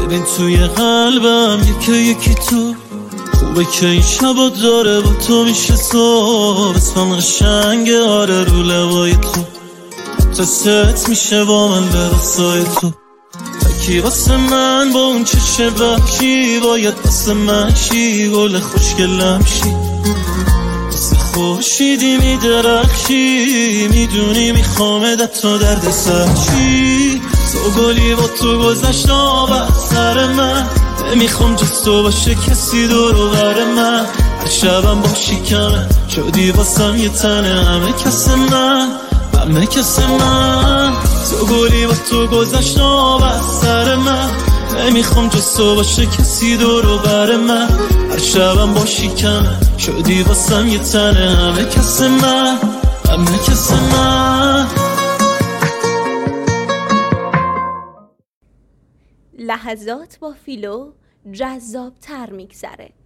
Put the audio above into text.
ببین توی قلبم یکی تو خوبه که این شبا داره با تو میشه صبح اسمم قشنگه آره رو لبای تو قصت میشه با من لباسای تو تکی واسه من با اون چشم وحشی باید واسه من شی گل خوشگلم شی واسه خورشیدی میدرخشی میدونی میخوامدت تو درد سرچی تو گلی با تو گذشت آب از سر من نمیخوام جز تو باشه کسی دور و بر من هر شبم باشی کمه شدی واسم یه تنه همه کس من تو گلی با تو گذشت آب از سر من نمیخوام جز تو باشه کسی دور و بر من هر شبم باشی کمه شدی واسم یه تنه همه کس من لحظات با فیلو جذاب تر میگذره.